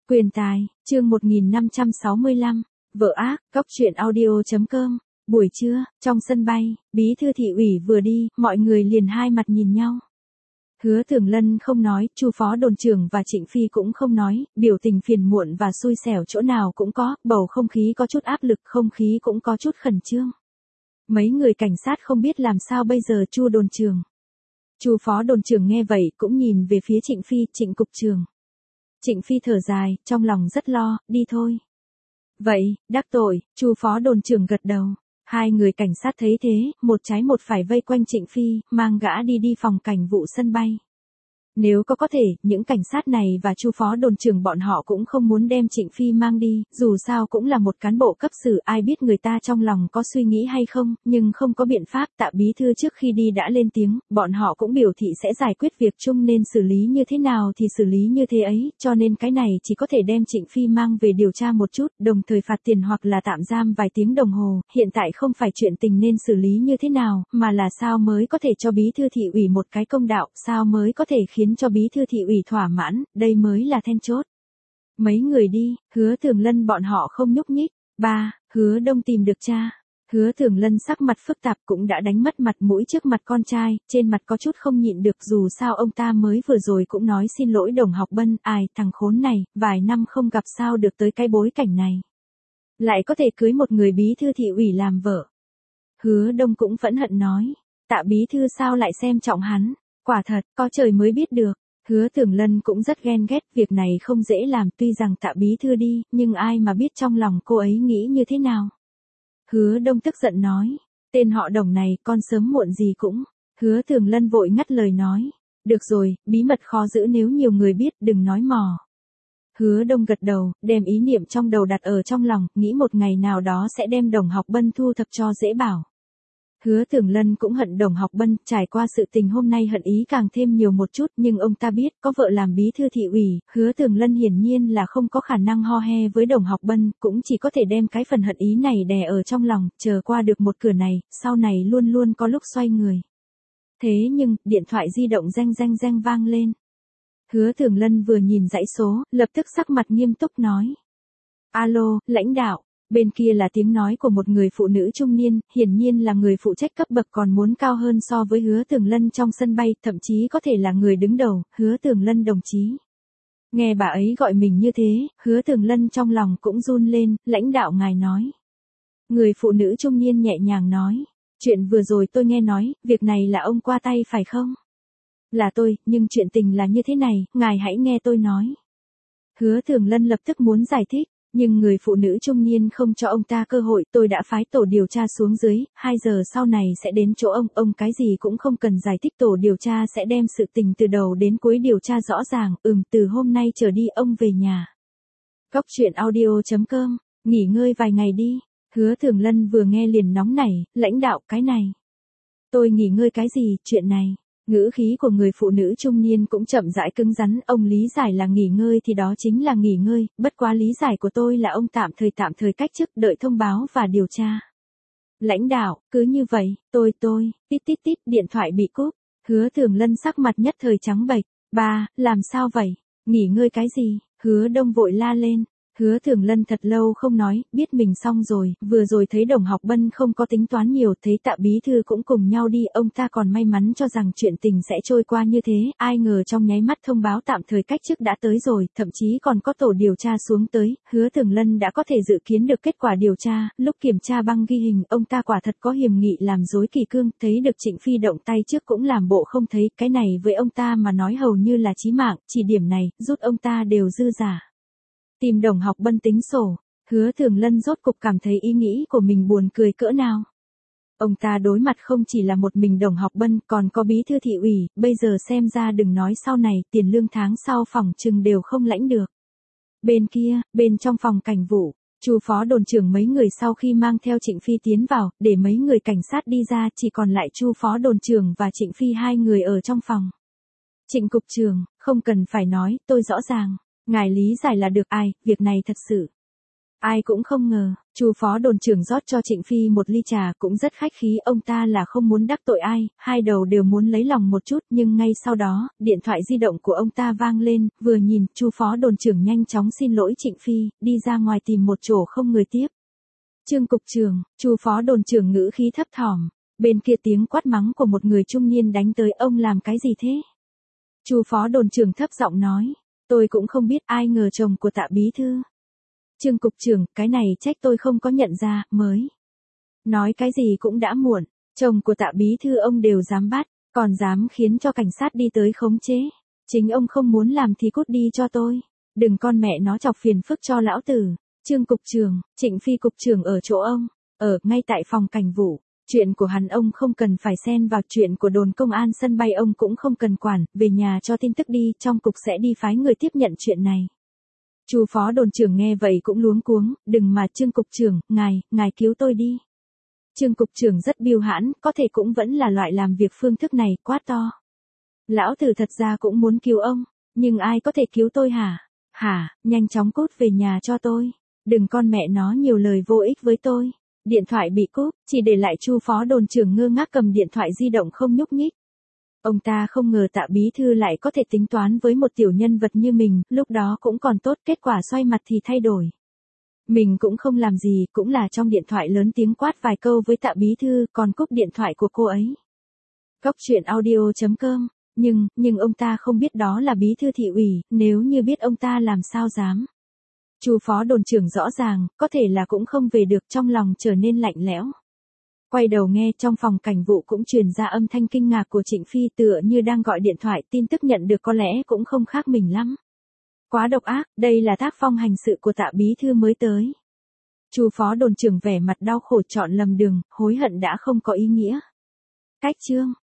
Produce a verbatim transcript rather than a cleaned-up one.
Quyền tài, chương một nghìn năm trăm sáu mươi lăm, vợ ác, góc truyện audio.com, buổi trưa, trong sân bay, bí thư thị ủy vừa đi, mọi người liền hai mặt nhìn nhau. Hứa Thường Lân không nói, Chu phó đồn trưởng và Trịnh Phi cũng không nói, biểu tình phiền muộn và xui xẻo chỗ nào cũng có, bầu không khí có chút áp lực, không khí cũng có chút khẩn trương. Mấy người cảnh sát không biết làm sao bây giờ. Chu đồn trưởng. Chu phó đồn trưởng nghe vậy cũng nhìn về phía Trịnh Phi, Trịnh cục trưởng. Trịnh Phi thở dài, trong lòng rất lo, đi thôi. Vậy, đắc tội, Chu phó đồn trưởng gật đầu. Hai người cảnh sát thấy thế, một trái một phải vây quanh Trịnh Phi, mang gã đi đi phòng cảnh vụ sân bay. Nếu có có thể, những cảnh sát này và Chu phó đồn trưởng bọn họ cũng không muốn đem Trịnh Phi mang đi, dù sao cũng là một cán bộ cấp xử, ai biết người ta trong lòng có suy nghĩ hay không, nhưng không có biện pháp. Tạ bí thư trước khi đi đã lên tiếng, bọn họ cũng biểu thị sẽ giải quyết việc chung, nên xử lý như thế nào thì xử lý như thế ấy, cho nên cái này chỉ có thể đem Trịnh Phi mang về điều tra một chút, đồng thời phạt tiền hoặc là tạm giam vài tiếng đồng hồ. Hiện tại không phải chuyện tình nên xử lý như thế nào, mà là sao mới có thể cho bí thư thị ủy một cái công đạo, sao mới có thể khiến cho bí thư thị ủy thỏa mãn, đây mới là then chốt. Mấy người đi, Hứa Thường Lân bọn họ không nhúc nhích. Ba, Hứa Đông tìm được cha. Hứa Thường Lân sắc mặt phức tạp, cũng đã đánh mất mặt mũi trước mặt con trai, trên mặt có chút không nhịn được, dù sao ông ta mới vừa rồi cũng nói xin lỗi Đồng Học Bân, ai, thằng khốn này, vài năm không gặp sao được tới cái bối cảnh này. Lại có thể cưới một người bí thư thị ủy làm vợ. Hứa Đông cũng phẫn hận nói, Tạ bí thư sao lại xem trọng hắn. Quả thật, có trời mới biết được. Hứa Thường Lân cũng rất ghen ghét, việc này không dễ làm, tuy rằng Tạ bí thư đi, nhưng ai mà biết trong lòng cô ấy nghĩ như thế nào. Hứa Đông tức giận nói, tên họ Đồng này, con sớm muộn gì cũng. Hứa Thường Lân vội ngắt lời nói, được rồi, bí mật khó giữ, nếu nhiều người biết, đừng nói mò. Hứa Đông gật đầu, đem ý niệm trong đầu đặt ở trong lòng, nghĩ một ngày nào đó sẽ đem Đồng Học Bân thu thập cho dễ bảo. Hứa Thường Lân cũng hận Đồng Học Bân, trải qua sự tình hôm nay hận ý càng thêm nhiều một chút, nhưng ông ta biết, có vợ làm bí thư thị ủy, Hứa Thường Lân hiển nhiên là không có khả năng ho he với Đồng Học Bân, cũng chỉ có thể đem cái phần hận ý này đè ở trong lòng, chờ qua được một cửa này, sau này luôn luôn có lúc xoay người. Thế nhưng, điện thoại di động reng reng reng vang lên. Hứa Thường Lân vừa nhìn dãy số, lập tức sắc mặt nghiêm túc nói. Alo, lãnh đạo. Bên kia là tiếng nói của một người phụ nữ trung niên, hiển nhiên là người phụ trách cấp bậc còn muốn cao hơn so với Hứa Thường Lân trong sân bay, thậm chí có thể là người đứng đầu, Hứa Thường Lân đồng chí. Nghe bà ấy gọi mình như thế, Hứa Thường Lân trong lòng cũng run lên, lãnh đạo ngài nói. Người phụ nữ trung niên nhẹ nhàng nói, chuyện vừa rồi tôi nghe nói, việc này là ông qua tay phải không? Là tôi, nhưng chuyện tình là như thế này, ngài hãy nghe tôi nói. Hứa Thường Lân lập tức muốn giải thích. Nhưng người phụ nữ trung niên không cho ông ta cơ hội, tôi đã phái tổ điều tra xuống dưới, hai giờ sau này sẽ đến chỗ ông, ông cái gì cũng không cần giải thích, tổ điều tra sẽ đem sự tình từ đầu đến cuối điều tra rõ ràng, ừm, từ hôm nay trở đi ông về nhà. Góc truyện audio.com, nghỉ ngơi vài ngày đi. Hứa Thường Lân vừa nghe liền nóng nảy, lãnh đạo, cái này. Tôi nghỉ ngơi cái gì, chuyện này. Ngữ khí của người phụ nữ trung niên cũng chậm rãi cứng rắn, ông lý giải là nghỉ ngơi thì đó chính là nghỉ ngơi, bất quá lý giải của tôi là ông tạm thời tạm thời cách chức, đợi thông báo và điều tra. Lãnh đạo, cứ như vậy, tôi tôi, tít tít tít, điện thoại bị cúp, Hứa Thường Lân sắc mặt nhất thời trắng bệch. Ba, làm sao vậy, nghỉ ngơi cái gì, Hứa Đông vội la lên. Hứa Thường Lân thật lâu không nói, biết mình xong rồi, vừa rồi thấy Đồng Học Bân không có tính toán nhiều, thấy Tạ bí thư cũng cùng nhau đi, ông ta còn may mắn cho rằng chuyện tình sẽ trôi qua như thế, ai ngờ trong nháy mắt thông báo tạm thời cách chức đã tới rồi, thậm chí còn có tổ điều tra xuống tới, Hứa Thường Lân đã có thể dự kiến được kết quả điều tra, lúc kiểm tra băng ghi hình, ông ta quả thật có hiềm nghị làm dối kỷ cương, thấy được Trịnh Phi động tay trước cũng làm bộ không thấy, cái này với ông ta mà nói hầu như là chí mạng, chỉ điểm này, rút ông ta đều dư giả. Tìm Đồng Học Bân tính sổ, Hứa Thường Lân rốt cục cảm thấy ý nghĩ của mình buồn cười cỡ nào. Ông ta đối mặt không chỉ là một mình Đồng Học Bân, còn có bí thư thị ủy, bây giờ xem ra đừng nói sau này, tiền lương tháng sau phòng trừng đều không lãnh được. Bên kia, bên trong phòng cảnh vụ, Chu phó đồn trưởng mấy người sau khi mang theo Trịnh Phi tiến vào, để mấy người cảnh sát đi ra, chỉ còn lại Chu phó đồn trưởng và Trịnh Phi hai người ở trong phòng. Trịnh cục trưởng, không cần phải nói, tôi rõ ràng. Ngài lý giải là được, ai, việc này thật sự. Ai cũng không ngờ, Chu phó đồn trưởng rót cho Trịnh Phi một ly trà cũng rất khách khí, ông ta là không muốn đắc tội ai, hai đầu đều muốn lấy lòng một chút, nhưng ngay sau đó, điện thoại di động của ông ta vang lên, vừa nhìn, Chu phó đồn trưởng nhanh chóng xin lỗi Trịnh Phi, đi ra ngoài tìm một chỗ không người tiếp. Trương cục trưởng, Chu phó đồn trưởng ngữ khí thấp thỏm, bên kia tiếng quát mắng của một người trung niên đánh tới, ông làm cái gì thế? Chu phó đồn trưởng thấp giọng nói, tôi cũng không biết, ai ngờ chồng của Tạ bí thư. Trương cục trưởng, cái này trách tôi không có nhận ra, mới. Nói cái gì cũng đã muộn, chồng của Tạ bí thư ông đều dám bắt, còn dám khiến cho cảnh sát đi tới khống chế. Chính ông không muốn làm thì cút đi cho tôi. Đừng con mẹ nó chọc phiền phức cho lão tử. Trương cục trưởng, Trịnh Phi cục trưởng ở chỗ ông, ở ngay tại phòng cảnh vụ. Chuyện của hắn ông không cần phải xen vào, chuyện của đồn công an sân bay ông cũng không cần quản, về nhà cho tin tức đi, trong cục sẽ đi phái người tiếp nhận chuyện này. Chu phó đồn trưởng nghe vậy cũng luống cuống, đừng mà Trương cục trưởng, ngài, ngài cứu tôi đi. Trương cục trưởng rất biêu hãn, có thể cũng vẫn là loại làm việc phương thức này, quá to. Lão tử thật ra cũng muốn cứu ông, nhưng ai có thể cứu tôi hả? Hả, nhanh chóng cút về nhà cho tôi. Đừng con mẹ nó nhiều lời vô ích với tôi. Điện thoại bị cúp, chỉ để lại Chu phó đồn trưởng ngơ ngác cầm điện thoại di động không nhúc nhích. Ông ta không ngờ Tạ bí thư lại có thể tính toán với một tiểu nhân vật như mình, lúc đó cũng còn tốt, kết quả xoay mặt thì thay đổi. Mình cũng không làm gì, cũng là trong điện thoại lớn tiếng quát vài câu với Tạ bí thư, còn cúp điện thoại của cô ấy. Góc truyện audio chấm com, nhưng, nhưng ông ta không biết đó là bí thư thị ủy, nếu như biết ông ta làm sao dám. Chu phó đồn trưởng rõ ràng, có thể là cũng không về được, trong lòng trở nên lạnh lẽo. Quay đầu nghe trong phòng cảnh vụ cũng truyền ra âm thanh kinh ngạc của Trịnh Phi, tựa như đang gọi điện thoại, tin tức nhận được có lẽ cũng không khác mình lắm. Quá độc ác, đây là tác phong hành sự của Tạ bí thư mới tới. Chu phó đồn trưởng vẻ mặt đau khổ, chọn lầm đường, hối hận đã không có ý nghĩa. Cách chương